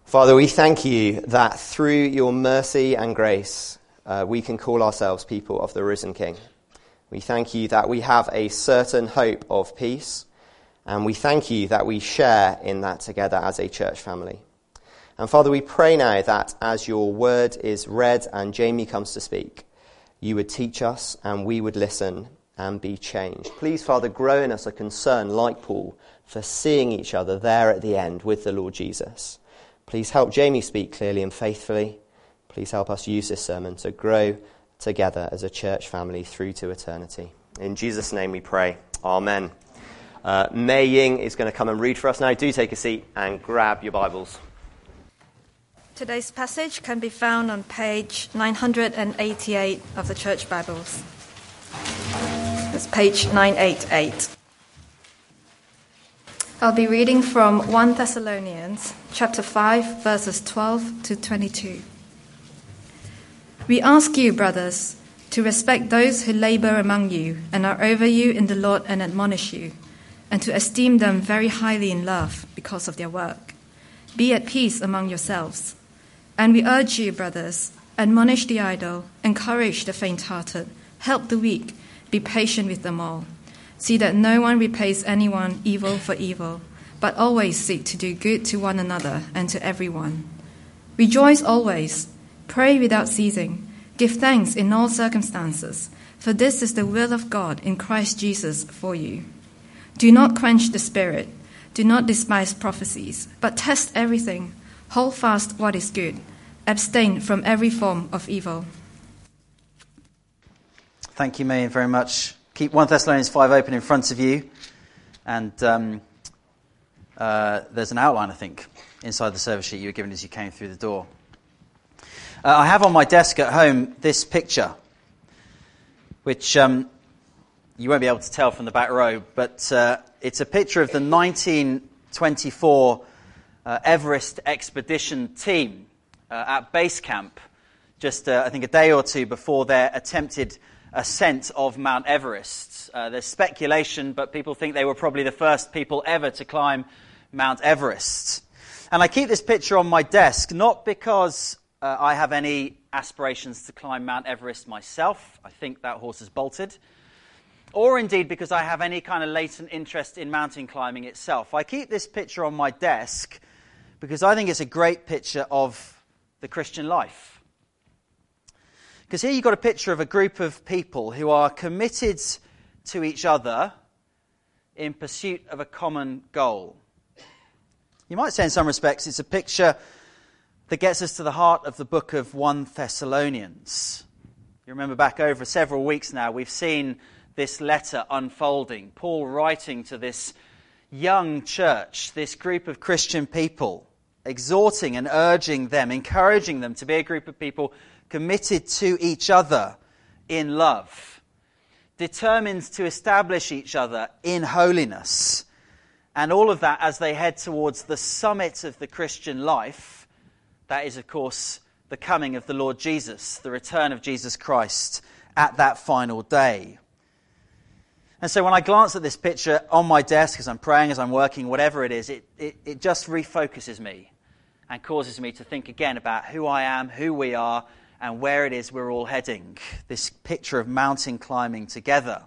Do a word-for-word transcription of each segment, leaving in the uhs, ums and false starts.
Father, we thank you that through your mercy and grace, uh, we can call ourselves people of the risen King. We thank you that we have a certain hope of peace, and we thank you that we share in that together as a church family. And Father, we pray now that as your word is read and Jamie comes to speak, you would teach us and we would listen and be changed. Please, Father, grow in us a concern, like Paul, for seeing each other there at the end with the Lord Jesus. Please help Jamie speak clearly and faithfully. Please help us use this sermon to grow together as a church family through to eternity. In Jesus' name we pray. Amen. Uh, Mei Ying is going to come and read for us now. Do take a seat and grab your Bibles. Today's passage can be found on page nine hundred eighty-eight of the Church Bibles. That's page nine eighty-eight. I'll be reading from First Thessalonians chapter five, verses twelve to twenty-two. We ask you, brothers, to respect those who labor among you and are over you in the Lord and admonish you, and to esteem them very highly in love because of their work. Be at peace among yourselves. And we urge you, brothers, admonish the idle, encourage the faint-hearted, help the weak, be patient with them all. See that no one repays anyone evil for evil, but always seek to do good to one another and to everyone. Rejoice always, pray without ceasing, give thanks in all circumstances, for this is the will of God in Christ Jesus for you. Do not quench the spirit, do not despise prophecies, but test everything, hold fast what is good, abstain from every form of evil. Thank you, May, very much. Keep First Thessalonians five open in front of you. And um, uh, there's an outline, I think, inside the service sheet you were given as you came through the door. Uh, I have on my desk at home this picture, which um, you won't be able to tell from the back row, but uh, it's a picture of the nineteen twenty-four uh, Everest expedition team uh, at base camp, just, uh, I think, a day or two before their attempted ascent of Mount Everest. Uh, there's speculation, but people think they were probably the first people ever to climb Mount Everest. And I keep this picture on my desk, not because uh, I have any aspirations to climb Mount Everest myself. I think that horse is bolted. Or indeed because I have any kind of latent interest in mountain climbing itself. I keep this picture on my desk because I think it's a great picture of the Christian life. Because here you've got a picture of a group of people who are committed to each other in pursuit of a common goal. You might say in some respects it's a picture that gets us to the heart of the book of First Thessalonians. You remember back over several weeks now we've seen this letter unfolding. Paul writing to this young church, this group of Christian people, exhorting and urging them, encouraging them to be a group of people committed to each other in love, determined to establish each other in holiness, and all of that as they head towards the summit of the Christian life. That is, of course, the coming of the Lord Jesus, the return of Jesus Christ at that final day. And so when I glance at this picture on my desk, as I'm praying, as I'm working, whatever it is, it, it, it just refocuses me and causes me to think again about who I am, who we are, and where it is we're all heading. This picture of mountain climbing together.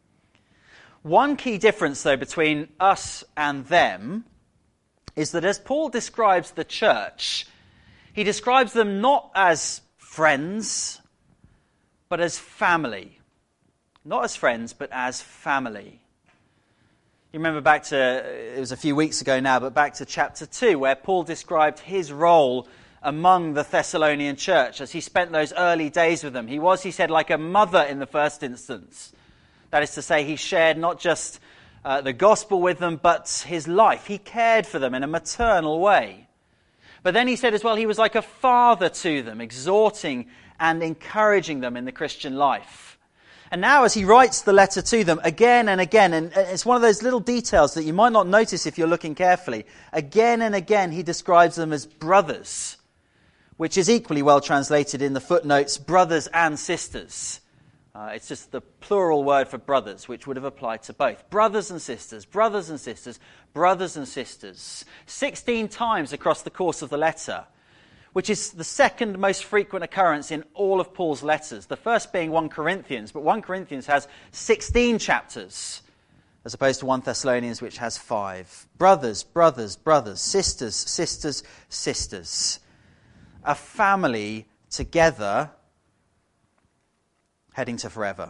One key difference, though, between us and them is that as Paul describes the church, he describes them not as friends, but as family. Not as friends, but as family. You remember back to, it was a few weeks ago now, but back to chapter two, where Paul described his role among the Thessalonian church as he spent those early days with them. He was, he said, like a mother in the first instance. That is to say, he shared not just uh, the gospel with them, but his life. He cared for them in a maternal way. But then he said as well, he was like a father to them, exhorting and encouraging them in the Christian life. And now as he writes the letter to them again and again, and it's one of those little details that you might not notice if you're looking carefully, again and again he describes them as brothers, which is equally well translated in the footnotes, brothers and sisters. Uh, it's just the plural word for brothers, which would have applied to both. Brothers and sisters, brothers and sisters, brothers and sisters. sixteen times across the course of the letter, which is the second most frequent occurrence in all of Paul's letters. The first being First Corinthians, but First Corinthians has sixteen chapters, as opposed to First Thessalonians, which has five. Brothers, brothers, brothers, sisters, sisters, sisters. A family together, heading to forever.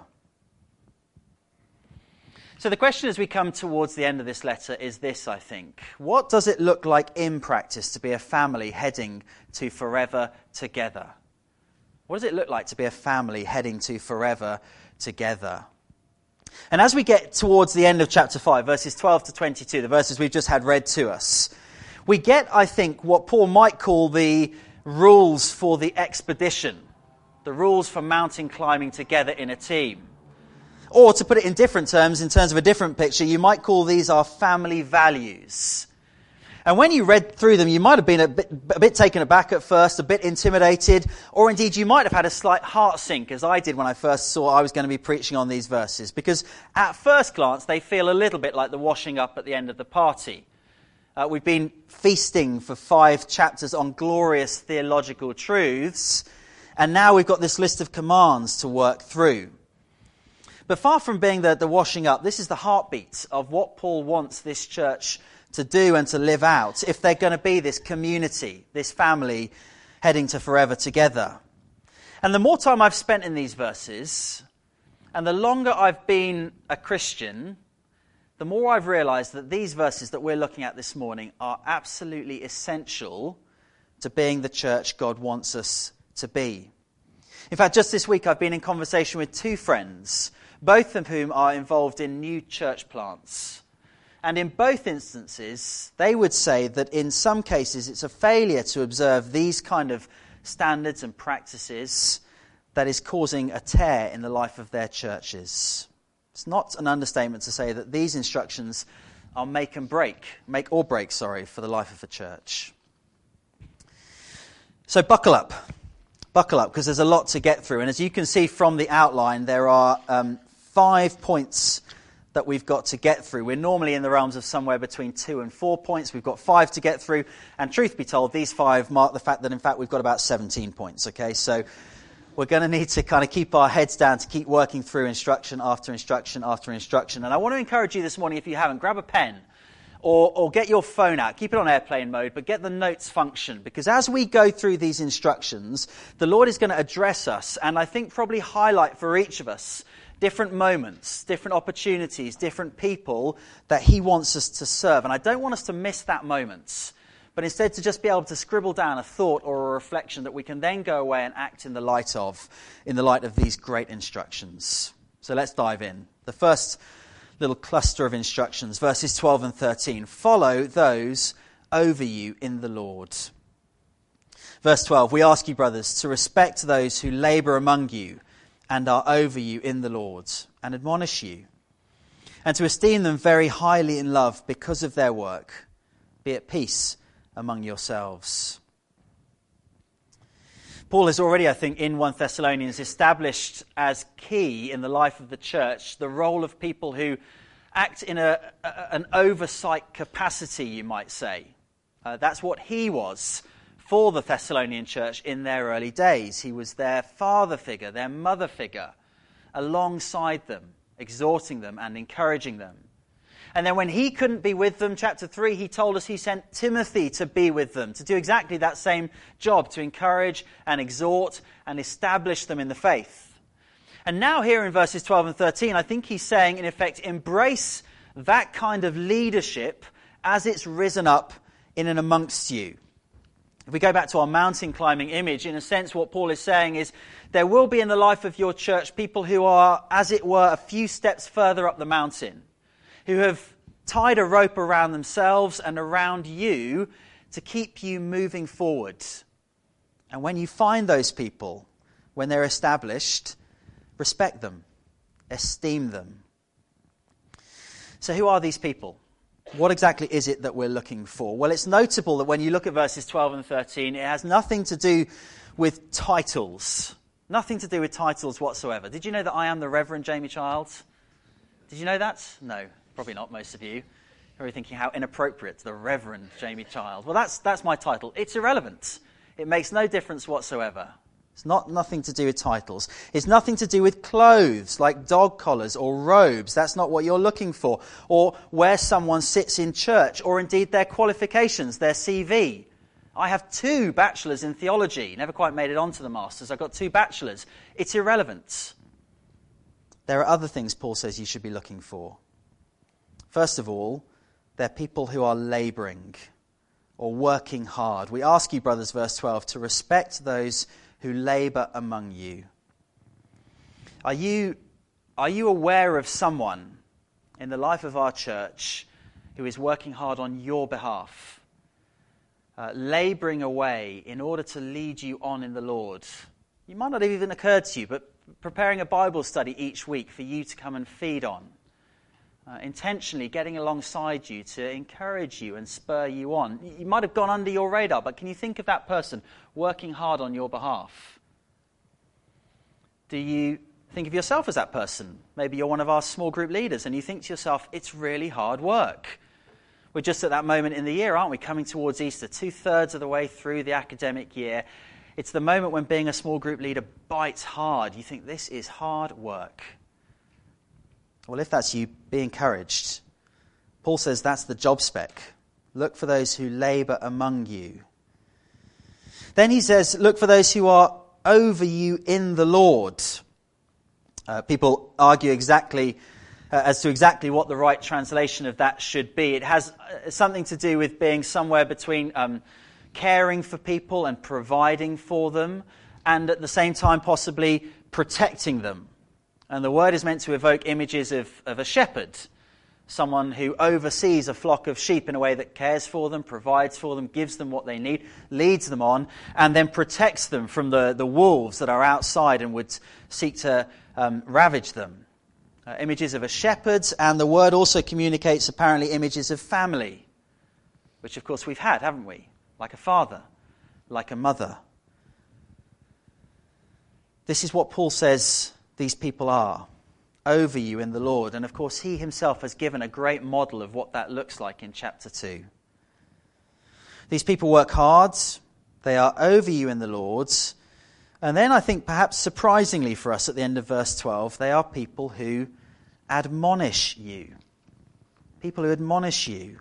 So the question as we come towards the end of this letter is this, I think. What does it look like in practice to be a family heading to forever together? What does it look like to be a family heading to forever together? And as we get towards the end of chapter five, verses twelve to twenty-two, the verses we've just had read to us, we get, I think, what Paul might call the rules for the expedition. The rules for mountain climbing together in a team. Or to put it in different terms, in terms of a different picture, you might call these our family values. And when you read through them, you might have been a bit, a bit taken aback at first, a bit intimidated, or indeed you might have had a slight heart sink, as I did when I first saw I was going to be preaching on these verses. Because at first glance, they feel a little bit like the washing up at the end of the party. Uh, we've been feasting for five chapters on glorious theological truths, and now we've got this list of commands to work through. But far from being the, the washing up, this is the heartbeat of what Paul wants this church to do and to live out if they're going to be this community, this family heading to forever together. And the more time I've spent in these verses, and the longer I've been a Christian, the more I've realized that these verses that we're looking at this morning are absolutely essential to being the church God wants us to be. In fact, just this week I've been in conversation with two friends, both of whom are involved in new church plants. And in both instances, they would say that in some cases it's a failure to observe these kind of standards and practices that is causing a tear in the life of their churches. It's not an understatement to say that these instructions are make and break, make or break, sorry, for the life of a church. So buckle up. Buckle up, because there's a lot to get through. And as you can see from the outline, there are um, five points that we've got to get through. We're normally in the realms of somewhere between two and four points. We've got five to get through. And truth be told, these five mark the fact that, in fact, we've got about seventeen points. Okay, so we're going to need to kind of keep our heads down to keep working through instruction after instruction after instruction. And I want to encourage you this morning, if you haven't, grab a pen. Or, or get your phone out, keep it on airplane mode, but get the notes function. Because as we go through these instructions, the Lord is going to address us, and I think probably highlight for each of us different moments, different opportunities, different people that he wants us to serve. And I don't want us to miss that moment, but instead to just be able to scribble down a thought or a reflection that we can then go away and act in the light of, in the light of these great instructions. So let's dive in. The first little cluster of instructions, verses twelve and thirteen. Follow those over you in the Lord. Verse twelve, we ask you, brothers, to respect those who labour among you and are over you in the Lord, and admonish you, and to esteem them very highly in love because of their work. Be at peace among yourselves. Paul has already, I think, in First Thessalonians established as key in the life of the church the role of people who act in a, a, an oversight capacity, you might say. Uh, that's what he was for the Thessalonian church in their early days. He was their father figure, their mother figure, alongside them, exhorting them and encouraging them. And then when he couldn't be with them, chapter three, he told us he sent Timothy to be with them, to do exactly that same job, to encourage and exhort and establish them in the faith. And now here in verses twelve and thirteen, I think he's saying, in effect, embrace that kind of leadership as it's risen up in and amongst you. If we go back to our mountain climbing image, in a sense what Paul is saying is there will be in the life of your church people who are, as it were, a few steps further up the mountain, who have tied a rope around themselves and around you to keep you moving forward. And when you find those people, when they're established, respect them, esteem them. So who are these people? What exactly is it that we're looking for? Well, it's notable that when you look at verses twelve and thirteen, it has nothing to do with titles. Nothing to do with titles whatsoever. Did you know that I am the Reverend Jamie Childs? Did you know that? No, probably not, most of you. You're probably thinking how inappropriate, the Reverend Jamie Child. Well, that's that's my title. It's irrelevant. It makes no difference whatsoever. It's not nothing to do with titles. It's nothing to do with clothes, like dog collars or robes. That's not what you're looking for. Or where someone sits in church, or indeed their qualifications, their C V. I have two bachelors in theology. Never quite made it onto the masters. I've got two bachelors. It's irrelevant. There are other things Paul says you should be looking for. First of all, they're people who are labouring or working hard. We ask you, brothers, verse twelve, to respect those who labour among you. Are you, are you aware of someone in the life of our church who is working hard on your behalf, uh, labouring away in order to lead you on in the Lord? You might not have even occurred to you, but preparing a Bible study each week for you to come and feed on. Uh, intentionally getting alongside you to encourage you and spur you on. You might have gone under your radar, but can you think of that person working hard on your behalf? Do you think of yourself as that person? Maybe you're one of our small group leaders and you think to yourself, it's really hard work. We're just at that moment in the year, aren't we? Coming towards Easter, two-thirds of the way through the academic year. It's the moment when being a small group leader bites hard. You think this is hard work. Well, if that's you, be encouraged. Paul says that's the job spec. Look for those who labour among you. Then he says, look for those who are over you in the Lord. Uh, people argue exactly uh, as to exactly what the right translation of that should be. It has uh, something to do with being somewhere between um, caring for people and providing for them, and at the same time possibly protecting them. And the word is meant to evoke images of, of a shepherd, someone who oversees a flock of sheep in a way that cares for them, provides for them, gives them what they need, leads them on, and then protects them from the, the wolves that are outside and would seek to um, ravage them. Uh, images of a shepherd, and the word also communicates apparently images of family, which of course we've had, haven't we? Like a father, like a mother. This is what Paul says these people are, over you in the Lord. And of course, he himself has given a great model of what that looks like in chapter two. These people work hard. They are over you in the Lord. And then I think perhaps surprisingly for us at the end of verse twelve, they are people who admonish you. People who admonish you.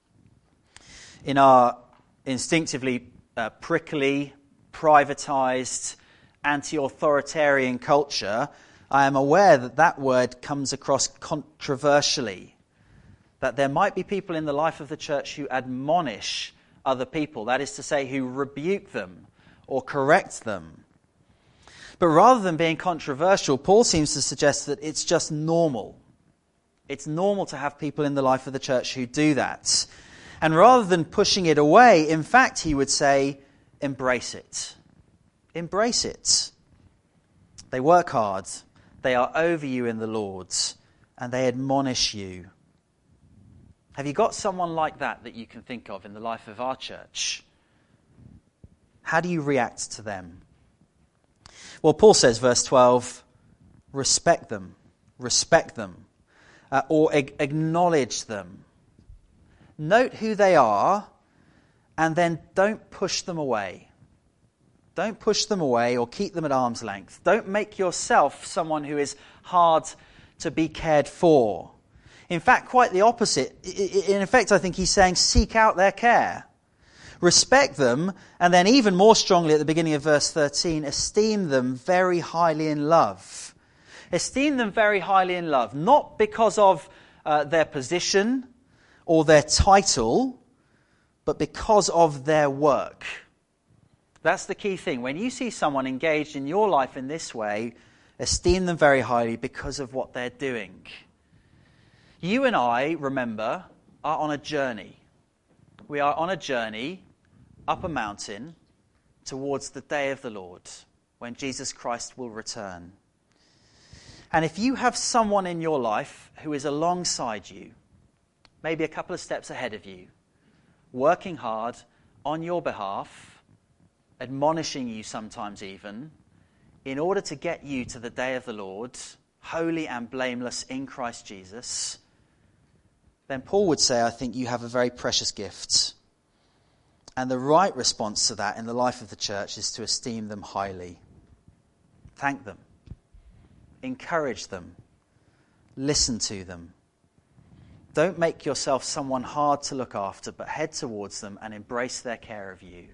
In our instinctively uh, prickly, privatized, anti-authoritarian culture, I am aware that that word comes across controversially. That there might be people in the life of the church who admonish other people, that is to say, who rebuke them or correct them. But rather than being controversial, Paul seems to suggest that it's just normal. It's normal to have people in the life of the church who do that. And rather than pushing it away, in fact, he would say, embrace it. Embrace it. They work hard. They are over you in the Lord, and they admonish you. Have you got someone like that that you can think of in the life of our church? How do you react to them? Well, Paul says, verse twelve, respect them, respect them, uh, or ag- acknowledge them. Note who they are, and then don't push them away. Don't push them away or keep them at arm's length. Don't make yourself someone who is hard to be cared for. In fact, quite the opposite. In effect, I think he's saying seek out their care. Respect them, and then even more strongly at the beginning of verse thirteen, esteem them very highly in love. Esteem them very highly in love, not because of uh, their position or their title, but because of their work. That's the key thing. When you see someone engaged in your life in this way, esteem them very highly because of what they're doing. You and I, remember, are on a journey. We are on a journey up a mountain towards the day of the Lord, when Jesus Christ will return. And if you have someone in your life who is alongside you, maybe a couple of steps ahead of you, working hard on your behalf, admonishing you sometimes even, in order to get you to the day of the Lord, holy and blameless in Christ Jesus, then Paul would say, I think you have a very precious gift. And the right response to that in the life of the church is to esteem them highly. Thank them. Encourage them. Listen to them. Don't make yourself someone hard to look after, but head towards them and embrace their care of you.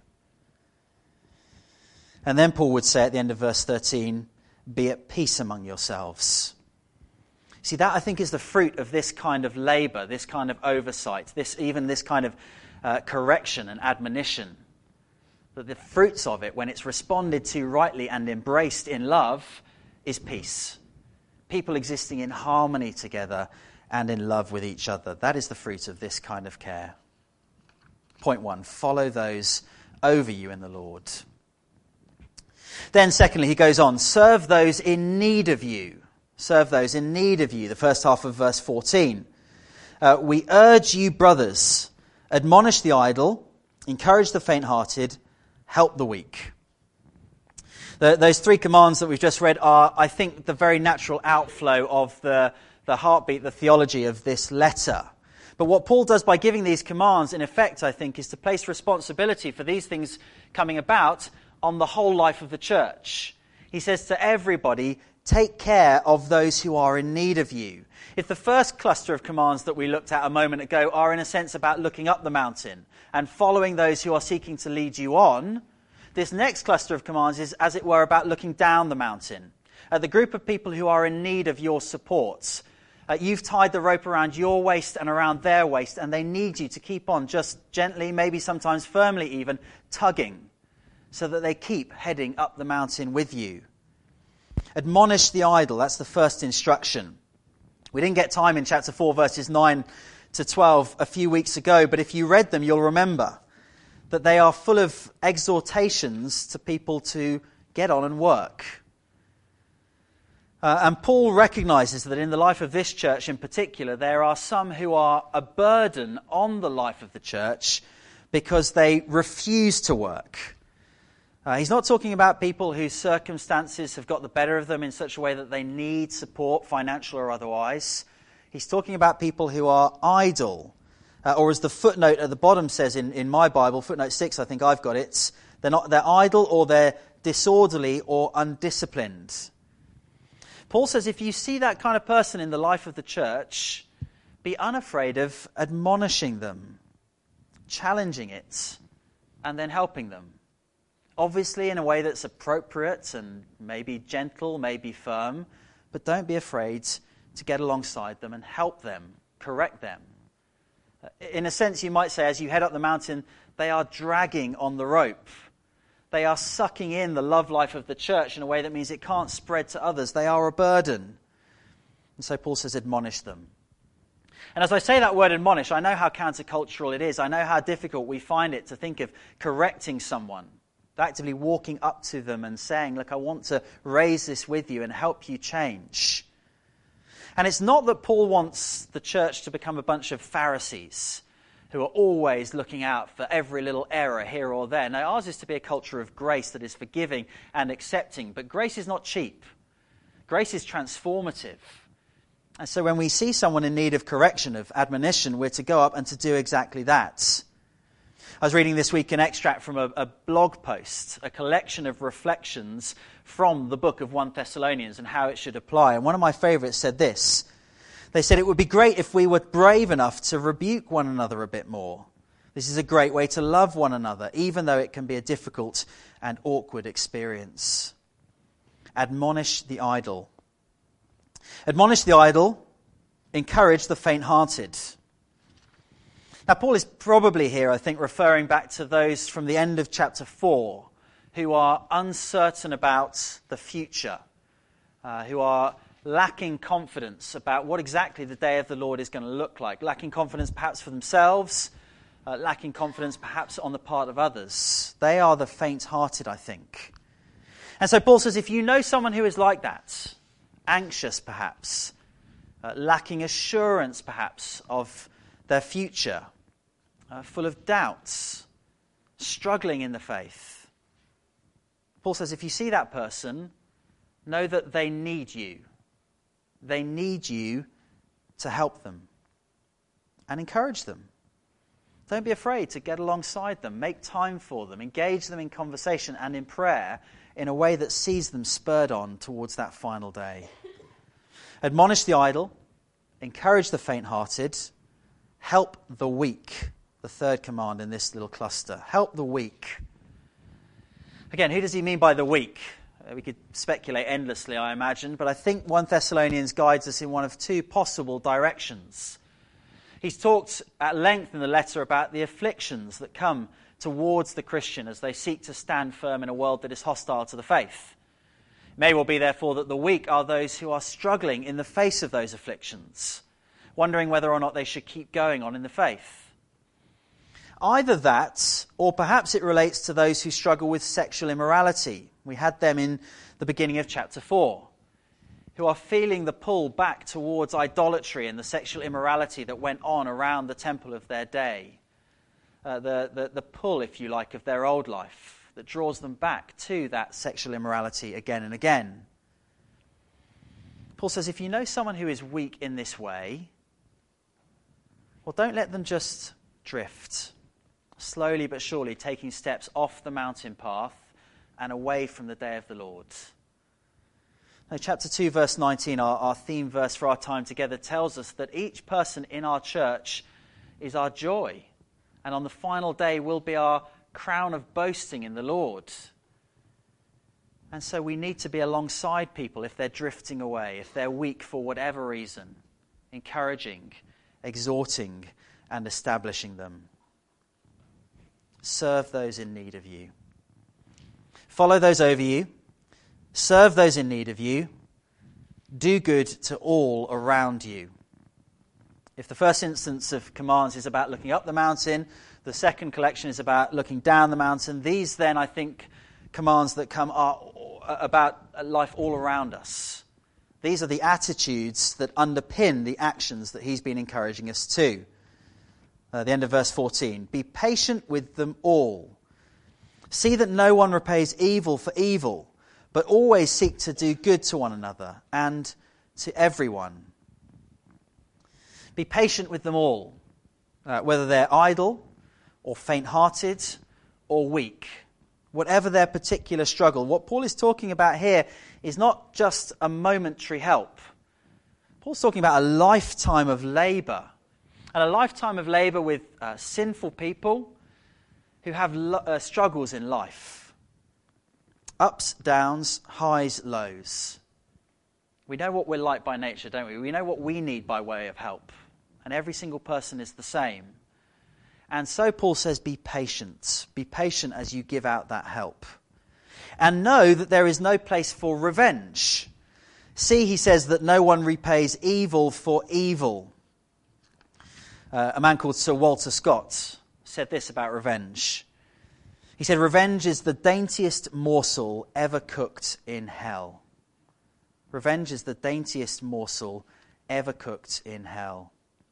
And then Paul would say at the end of verse thirteen, be at peace among yourselves. See, that I think is the fruit of this kind of labour, this kind of oversight, this even this kind of uh, correction and admonition. That the fruits of it, when it's responded to rightly and embraced in love, is peace. People existing in harmony together and in love with each other. That is the fruit of this kind of care. Point one, follow those over you in the Lord. Then secondly, he goes on, serve those in need of you. Serve those in need of you. The first half of verse fourteen. Uh, we urge you, brothers, admonish the idle, encourage the faint-hearted, help the weak. The, those three commands that we've just read are, I think, the very natural outflow of the, the heartbeat, the theology of this letter. But what Paul does by giving these commands, in effect, I think, is to place responsibility for these things coming about on the whole life of the church. He says to everybody, take care of those who are in need of you. If the first cluster of commands that we looked at a moment ago are in a sense about looking up the mountain and following those who are seeking to lead you on, this next cluster of commands is, as it were, about looking down the mountain at the group of people who are in need of your support. Uh, you've tied the rope around your waist and around their waist, and they need you to keep on just gently, maybe sometimes firmly even, tugging, so that they keep heading up the mountain with you. Admonish the idle, that's the first instruction. We didn't get time in chapter four, verses nine to twelve a few weeks ago, but if you read them, you'll remember that they are full of exhortations to people to get on and work. Uh, and Paul recognizes that in the life of this church in particular, there are some who are a burden on the life of the church because they refuse to work. Uh, he's not talking about people whose circumstances have got the better of them in such a way that they need support, financial or otherwise. He's talking about people who are idle. Uh, or as the footnote at the bottom says in, in my Bible, footnote six, I think I've got it, they're not they're idle or they're disorderly or undisciplined. Paul says if you see that kind of person in the life of the church, be unafraid of admonishing them, challenging it, and then helping them. Obviously in a way that's appropriate and maybe gentle, maybe firm, but don't be afraid to get alongside them and help them, correct them. In a sense, you might say, as you head up the mountain, they are dragging on the rope. They are sucking in the love life of the church in a way that means it can't spread to others. They are a burden. And so Paul says, admonish them. And as I say that word admonish, I know how countercultural it is. I know how difficult we find it to think of correcting someone, actively walking up to them and saying, look, I want to raise this with you and help you change. And it's not that Paul wants the church to become a bunch of Pharisees who are always looking out for every little error here or there. No, ours is to be a culture of grace that is forgiving and accepting. But grace is not cheap. Grace is transformative. And so when we see someone in need of correction, of admonition, we're to go up and to do exactly that. I was reading this week an extract from a, a blog post, a collection of reflections from the book of First Thessalonians and how it should apply. And one of my favourites said this. They said it would be great if we were brave enough to rebuke one another a bit more. This is a great way to love one another, even though it can be a difficult and awkward experience. Admonish the idle. Admonish the idle. Encourage the faint-hearted. Now, Paul is probably here, I think, referring back to those from the end of chapter four who are uncertain about the future, uh, who are lacking confidence about what exactly the day of the Lord is going to look like, lacking confidence perhaps for themselves, uh, lacking confidence perhaps on the part of others. They are the faint-hearted, I think. And so Paul says, if you know someone who is like that, anxious perhaps, uh, lacking assurance perhaps of their future, Uh, full of doubts, struggling in the faith. Paul says if you see that person, know that they need you. They need you to help them and encourage them. Don't be afraid to get alongside them, make time for them, engage them in conversation and in prayer in a way that sees them spurred on towards that final day. Admonish the idle, encourage the faint-hearted, help the weak. The third command in this little cluster. Help the weak. Again, who does he mean by the weak? Uh, we could speculate endlessly, I imagine, but I think First Thessalonians guides us in one of two possible directions. He's talked at length in the letter about the afflictions that come towards the Christian as they seek to stand firm in a world that is hostile to the faith. It may well be, therefore, that the weak are those who are struggling in the face of those afflictions, wondering whether or not they should keep going on in the faith. Either that, or perhaps it relates to those who struggle with sexual immorality. We had them in the beginning of chapter four, who are feeling the pull back towards idolatry and the sexual immorality that went on around the temple of their day. Uh, the, the, the pull, if you like, of their old life that draws them back to that sexual immorality again and again. Paul says, if you know someone who is weak in this way, well, don't let them just drift, slowly but surely taking steps off the mountain path and away from the day of the Lord. Now, chapter two, verse nineteen, our, our theme verse for our time together, tells us that each person in our church is our joy, and on the final day will be our crown of boasting in the Lord. And so we need to be alongside people if they're drifting away, if they're weak for whatever reason, encouraging, exhorting, and establishing them. Serve those in need of you. Follow those over you. Serve those in need of you. Do good to all around you. If the first instance of commands is about looking up the mountain, the second collection is about looking down the mountain. These then, I think, commands that come are about life all around us. These are the attitudes that underpin the actions that he's been encouraging us to. Uh, the end of verse fourteen. Be patient with them all. See that no one repays evil for evil, but always seek to do good to one another and to everyone. Be patient with them all, uh, whether they're idle or faint-hearted or weak. Whatever their particular struggle, what Paul is talking about here is not just a momentary help. Paul's talking about a lifetime of labour, and a lifetime of labour with uh, sinful people who have lo- uh, struggles in life. Ups, downs, highs, lows. We know what we're like by nature, don't we? We know what we need by way of help, and every single person is the same. And so Paul says, be patient. Be patient as you give out that help. And know that there is no place for revenge. See, he says that no one repays evil for evil. Uh, a man called Sir Walter Scott said this about revenge. He said, revenge is the daintiest morsel ever cooked in hell. Revenge is the daintiest morsel ever cooked in hell.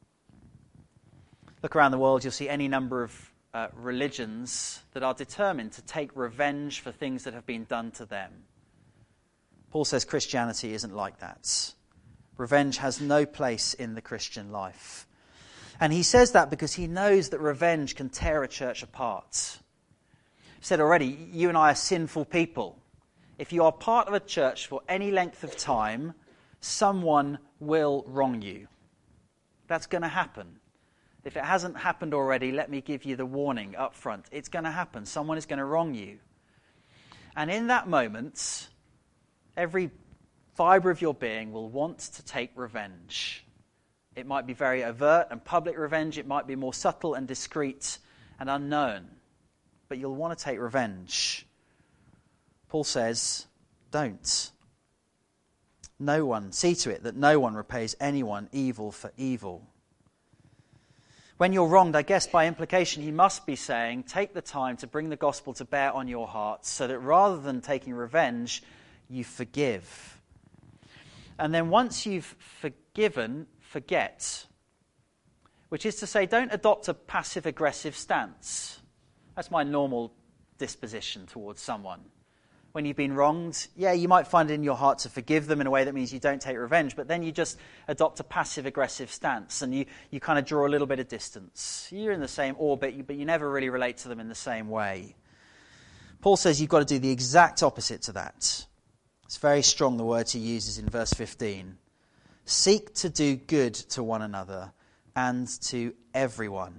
Look around the world, you'll see any number of uh, religions that are determined to take revenge for things that have been done to them. Paul says Christianity isn't like that. Revenge has no place in the Christian life. And he says that because he knows that revenge can tear a church apart. I've said already, you and I are sinful people. If you are part of a church for any length of time, someone will wrong you. That's going to happen. If it hasn't happened already, let me give you the warning up front. It's going to happen. Someone is going to wrong you. And in that moment, every fibre of your being will want to take revenge. It might be very overt and public revenge. It might be more subtle and discreet and unknown. But you'll want to take revenge. Paul says, don't. No one, see to it that no one repays anyone evil for evil. When you're wronged, I guess by implication he must be saying, take the time to bring the gospel to bear on your hearts so that rather than taking revenge, you forgive. And then once you've forgiven, forget. Which is to say, don't adopt a passive-aggressive stance. That's my normal disposition towards someone. when you've been wronged. Yeah, you might find it in your heart to forgive them in a way that means you don't take revenge, but then you just adopt a passive-aggressive stance and you, you kind of draw a little bit of distance. You're in the same orbit, but you never really relate to them in the same way. Paul says you've got to do the exact opposite to that. It's very strong, the words he uses in verse fifteen. Seek to do good to one another and to everyone.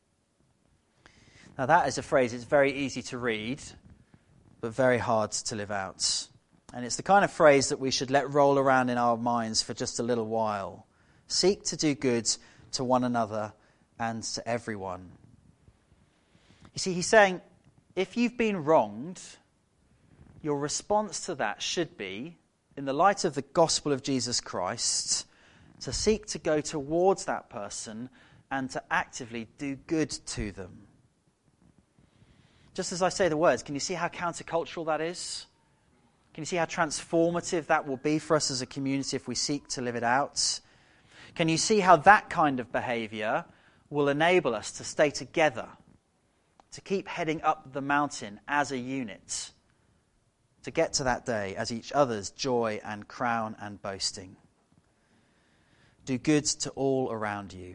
Now that is a phrase, it's very easy to read, but very hard to live out. And it's the kind of phrase that we should let roll around in our minds for just a little while. Seek to do good to one another and to everyone. You see, he's saying, if you've been wronged, your response to that should be, in the light of the gospel of Jesus Christ, to seek to go towards that person and to actively do good to them. Just as I say the words, can you see how countercultural that is? Can you see how transformative that will be for us as a community if we seek to live it out? Can you see how that kind of behaviour will enable us to stay together, to keep heading up the mountain as a unit, to get to that day as each other's joy and crown and boasting? Do good to all around you.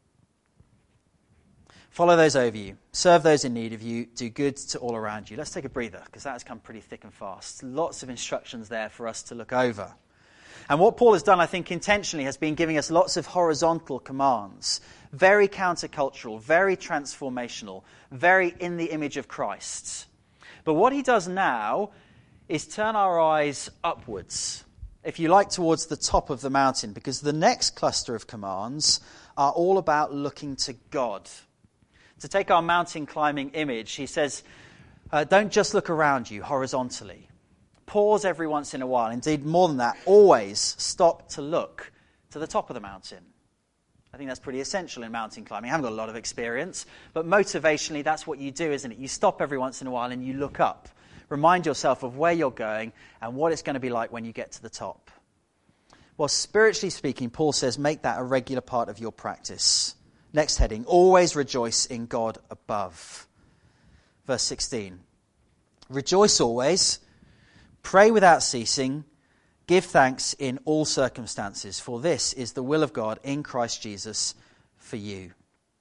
Follow those over you. Serve those in need of you. Do good to all around you. Let's take a breather, because that has come pretty thick and fast. Lots of instructions there for us to look over. And what Paul has done, I think, intentionally, has been giving us lots of horizontal commands. Very countercultural, very transformational, very in the image of Christ. But what he does now is turn our eyes upwards, if you like, towards the top of the mountain, because the next cluster of commands are all about looking to God. To take our mountain climbing image, he says, uh, don't just look around you horizontally. Pause every once in a while. Indeed, more than that, always stop to look to the top of the mountain. I think that's pretty essential in mountain climbing. I haven't got a lot of experience, but motivationally, that's what you do, isn't it? You stop every once in a while and you look up. Remind yourself of where you're going and what it's going to be like when you get to the top. Well, spiritually speaking, Paul says, make that a regular part of your practice. Next heading, always rejoice in God above. Verse sixteen, rejoice always, pray without ceasing, give thanks in all circumstances, for this is the will of God in Christ Jesus for you.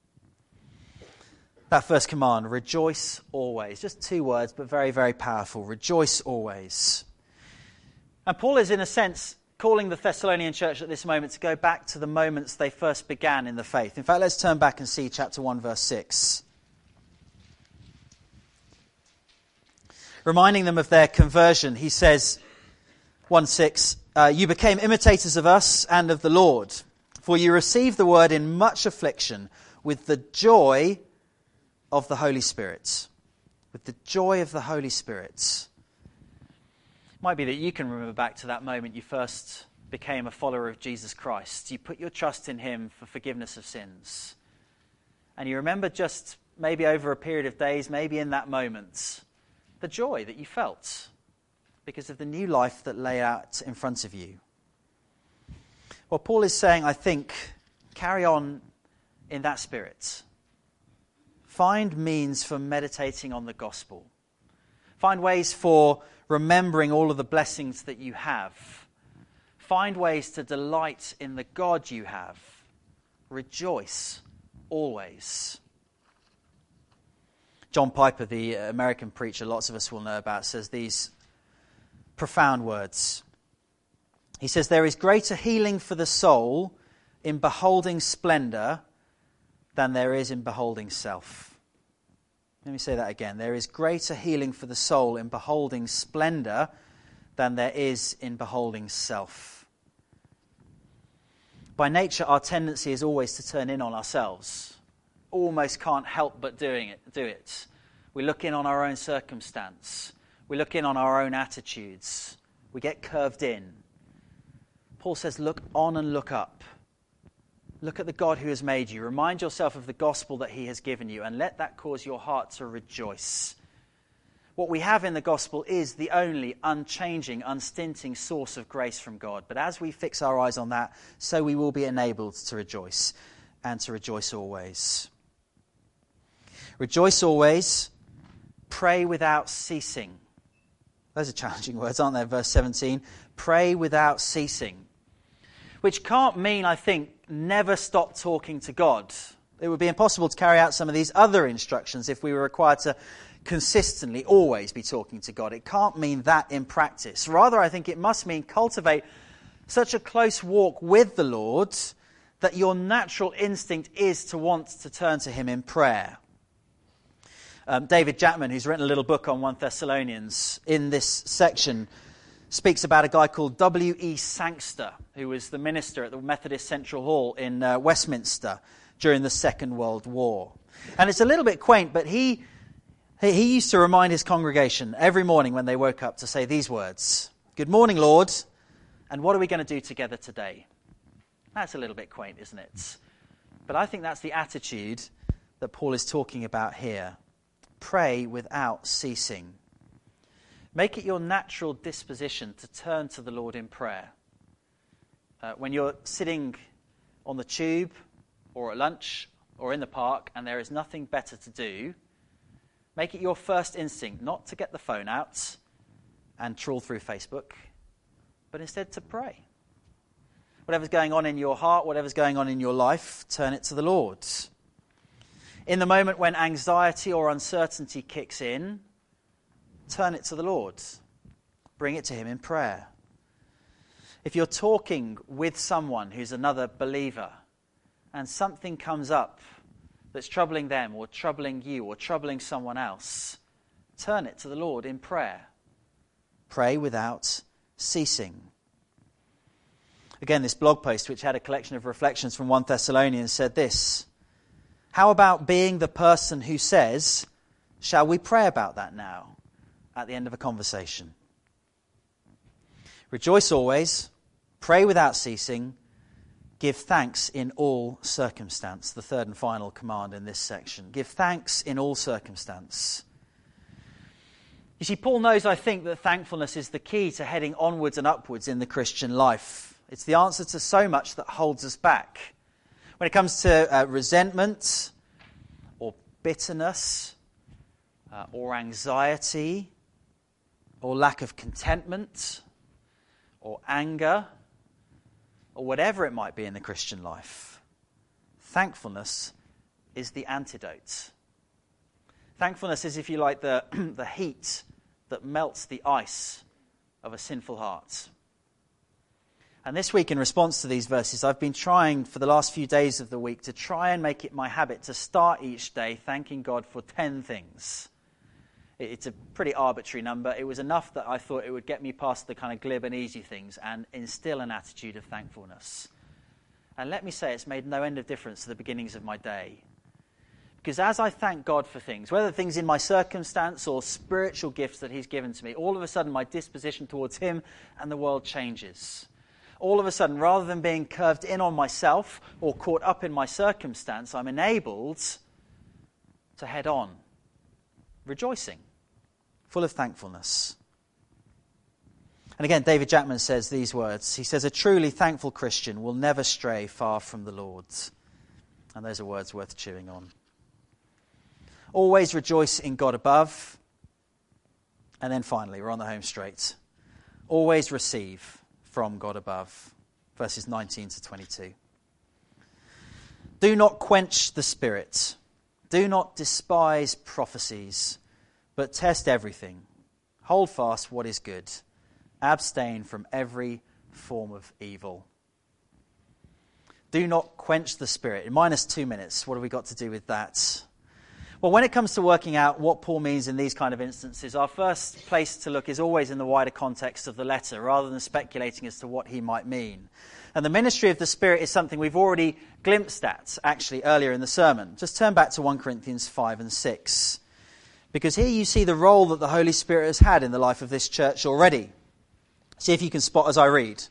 That first command, rejoice always. Just two words, but very, very powerful. Rejoice always. And Paul is, in a sense, calling the Thessalonian church at this moment to go back to the moments they first began in the faith. In fact, let's turn back and see chapter one, verse six. Reminding them of their conversion, he says, one six, uh, you became imitators of us and of the Lord, for you received the word in much affliction with the joy of the Holy Spirit. With the joy of the Holy Spirit. Might be that you can remember back to that moment you first became a follower of Jesus Christ. You put your trust in him for forgiveness of sins. And you remember just maybe over a period of days, maybe in that moment, the joy that you felt because of the new life that lay out in front of you. Well, Paul is saying, I think, carry on in that spirit. Find means for meditating on the gospel. Find ways for remembering all of the blessings that you have. Find ways to delight in the God you have. Rejoice always. John Piper, the American preacher lots of us will know about, says these profound words. He says, there is greater healing for the soul in beholding splendor than there is in beholding self. Let me say that again. There is greater healing for the soul in beholding splendor than there is in beholding self. By nature, our tendency is always to turn in on ourselves. Almost can't help but doing it, do it. We look in on our own circumstance. We look in on our own attitudes. We get curved in. Paul says, look on and look up. Look at the God who has made you. Remind yourself of the gospel that he has given you, and let that cause your heart to rejoice. What we have in the gospel is the only unchanging, unstinting source of grace from God. But as we fix our eyes on that, so we will be enabled to rejoice, and to rejoice always. Rejoice always. Pray without ceasing. Those are challenging words, aren't they? Verse seventeen, pray without ceasing. Which can't mean, I think, never stop talking to God. It would be impossible to carry out some of these other instructions if we were required to consistently always be talking to God. It can't mean that in practice. Rather, I think it must mean cultivate such a close walk with the Lord that your natural instinct is to want to turn to him in prayer. Um, David Jackman, who's written a little book on First Thessalonians, in this section speaks about a guy called W E Sangster, who was the minister at the Methodist Central Hall in uh, Westminster during the Second World War. And it's a little bit quaint, but he, he he used to remind his congregation every morning when they woke up to say these words, "Good morning, Lord, and what are we going to do together today?" That's a little bit quaint, isn't it? But I think that's the attitude that Paul is talking about here. Pray without ceasing. Make it your natural disposition to turn to the Lord in prayer. Uh, when you're sitting on the tube or at lunch or in the park and there is nothing better to do, make it your first instinct not to get the phone out and trawl through Facebook, but instead to pray. Whatever's going on in your heart, whatever's going on in your life, turn it to the Lord. In the moment when anxiety or uncertainty kicks in, turn it to the Lord. Bring it to him in prayer. If you're talking with someone who's another believer and something comes up that's troubling them or troubling you or troubling someone else, turn it to the Lord in prayer. Pray without ceasing. Again, this blog post, which had a collection of reflections from First Thessalonians, said this: how about being the person who says, "Shall we pray about that now?" at the end of a conversation? Rejoice always, pray without ceasing, give thanks in all circumstance. The third and final command in this section. Give thanks in all circumstance. You see, Paul knows, I think, that thankfulness is the key to heading onwards and upwards in the Christian life. It's the answer to so much that holds us back. When it comes to uh, resentment or bitterness uh, or anxiety or lack of contentment or anger or whatever it might be in the Christian life, thankfulness is the antidote. Thankfulness is, if you like, the, the heat that melts the ice of a sinful heart. And this week, in response to these verses, I've been trying for the last few days of the week to try and make it my habit to start each day thanking God for ten things. It's a pretty arbitrary number. It was enough that I thought it would get me past the kind of glib and easy things and instill an attitude of thankfulness. And let me say, it's made no end of difference to the beginnings of my day. Because as I thank God for things, whether things in my circumstance or spiritual gifts that he's given to me, all of a sudden my disposition towards him and the world changes. All of a sudden, rather than being curved in on myself or caught up in my circumstance, I'm enabled to head on, rejoicing, full of thankfulness. And again, David Jackman says these words. He says, a truly thankful Christian will never stray far from the Lord. And those are words worth chewing on. Always rejoice in God above. And then finally, we're on the home straight. Always receive from God above. Verses nineteen to twenty-two. Do not quench the spirit. Do not despise prophecies, but test everything. Hold fast what is good. Abstain from every form of evil. Do not quench the spirit. In minus two minutes, what have we got to do with that? Well, when it comes to working out what Paul means in these kind of instances, our first place to look is always in the wider context of the letter, rather than speculating as to what he might mean. And the ministry of the Spirit is something we've already glimpsed at, actually, earlier in the sermon. Just turn back to First Corinthians five and six. Because here you see the role that the Holy Spirit has had in the life of this church already. See if you can spot as I read.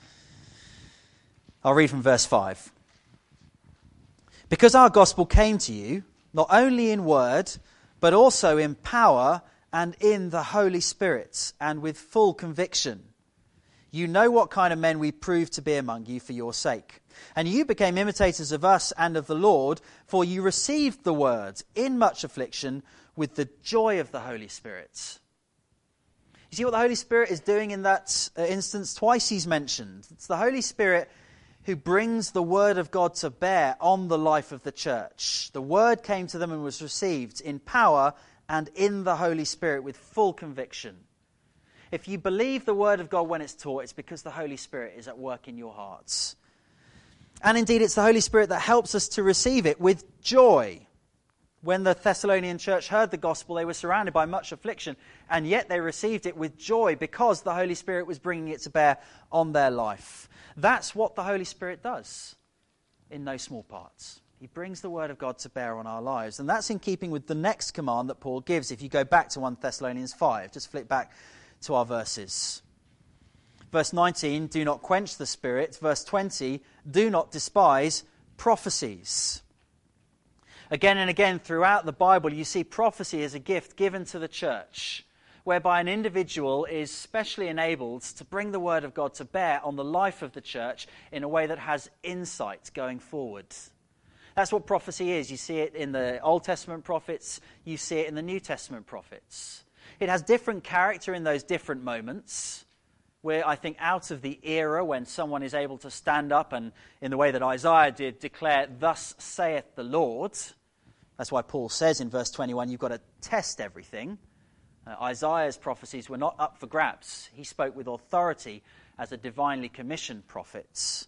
I'll read from verse five. Because our gospel came to you, not only in word, but also in power and in the Holy Spirit, and with full conviction. You know what kind of men we proved to be among you for your sake. And you became imitators of us and of the Lord, for you received the word in much affliction with the joy of the Holy Spirit. You see what the Holy Spirit is doing in that uh, instance? Twice he's mentioned. It's the Holy Spirit who brings the word of God to bear on the life of the church. The word came to them and was received in power and in the Holy Spirit with full conviction. If you believe the word of God when it's taught, it's because the Holy Spirit is at work in your hearts. And indeed, it's the Holy Spirit that helps us to receive it with joy. When the Thessalonian church heard the gospel, they were surrounded by much affliction, and yet they received it with joy because the Holy Spirit was bringing it to bear on their life. That's what the Holy Spirit does in no small parts. He brings the word of God to bear on our lives, and that's in keeping with the next command that Paul gives. If you go back to First Thessalonians five, just flip back to our verses. Verse nineteen, do not quench the Spirit. Verse twenty, do not despise prophecies. Again and again throughout the Bible, you see prophecy as a gift given to the church, whereby an individual is specially enabled to bring the word of God to bear on the life of the church in a way that has insight going forward. That's what prophecy is. You see it in the Old Testament prophets, you see it in the New Testament prophets. It has different character in those different moments. We're, I think, out of the era when someone is able to stand up and, in the way that Isaiah did, declare, "Thus saith the Lord." That's why Paul says in verse twenty-one, you've got to test everything. Uh, Isaiah's prophecies were not up for grabs. He spoke with authority as a divinely commissioned prophet.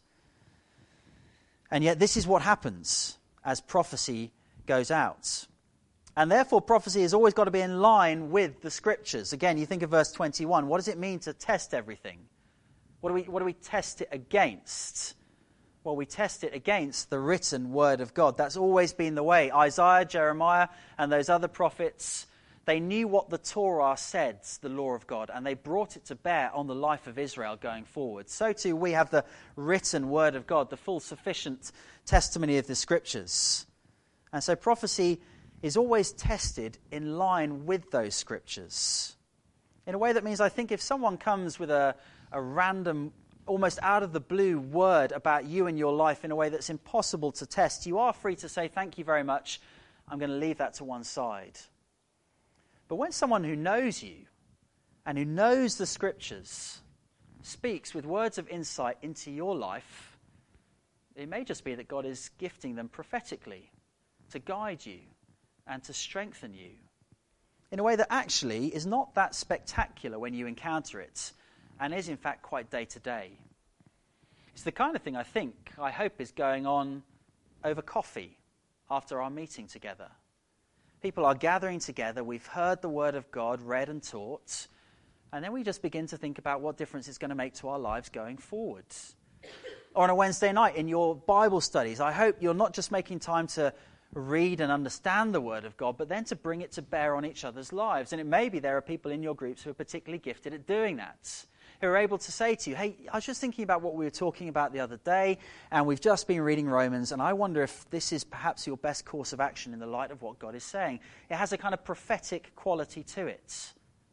And yet this is what happens as prophecy goes out. And therefore prophecy has always got to be in line with the Scriptures. Again, you think of verse twenty-one. What does it mean to test everything? What do we, what do we test it against? Well, we test it against the written word of God. That's always been the way. Isaiah, Jeremiah, and those other prophets, they knew what the Torah said, the law of God, and they brought it to bear on the life of Israel going forward. So too we have the written word of God, the full sufficient testimony of the Scriptures. And so prophecy is always tested in line with those Scriptures. In a way that means, I think, if someone comes with a, a random, almost out of the blue word about you and your life in a way that's impossible to test, you are free to say, thank you very much, I'm going to leave that to one side. But when someone who knows you and who knows the Scriptures speaks with words of insight into your life, it may just be that God is gifting them prophetically to guide you and to strengthen you in a way that actually is not that spectacular when you encounter it, and is in fact quite day-to-day. It's the kind of thing I think, I hope, is going on over coffee after our meeting together. People are gathering together, we've heard the word of God read and taught, and then we just begin to think about what difference it's going to make to our lives going forward. Or on a Wednesday night in your Bible studies, I hope you're not just making time to read and understand the word of God, but then to bring it to bear on each other's lives. And it may be there are people in your groups who are particularly gifted at doing that, who are able to say to you, hey, I was just thinking about what we were talking about the other day, and we've just been reading Romans, and I wonder if this is perhaps your best course of action in the light of what God is saying. It has a kind of prophetic quality to it.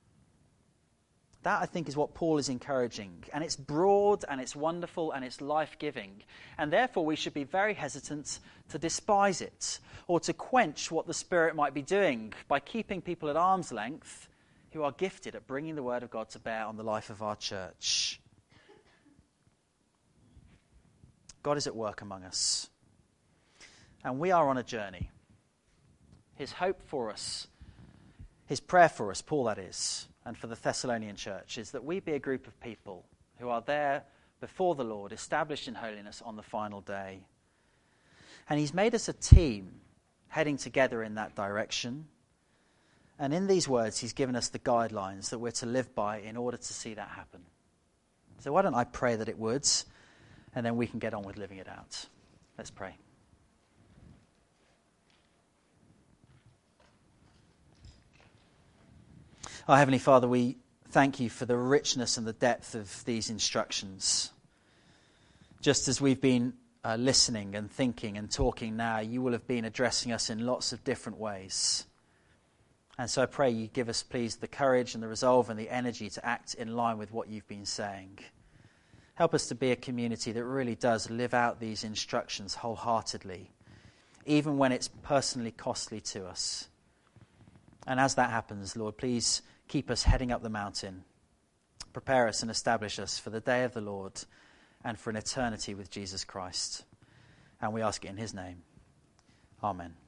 That, I think, is what Paul is encouraging. And it's broad, and it's wonderful, and it's life-giving. And therefore, we should be very hesitant to despise it, or to quench what the Spirit might be doing by keeping people at arm's length who are gifted at bringing the word of God to bear on the life of our church. God is at work among us. And we are on a journey. His hope for us, his prayer for us, Paul that is, and for the Thessalonian church, is that we be a group of people who are there before the Lord, established in holiness on the final day. And he's made us a team heading together in that direction. And in these words, he's given us the guidelines that we're to live by in order to see that happen. So why don't I pray that it would, and then we can get on with living it out. Let's pray. Our Heavenly Father, we thank you for the richness and the depth of these instructions. Just as we've been uh, listening and thinking and talking now, you will have been addressing us in lots of different ways. And so I pray you give us, please, the courage and the resolve and the energy to act in line with what you've been saying. Help us to be a community that really does live out these instructions wholeheartedly, even when it's personally costly to us. And as that happens, Lord, please keep us heading up the mountain prepare us and establish us for the day of the Lord and for an eternity with Jesus Christ. And we ask it in his name. Amen.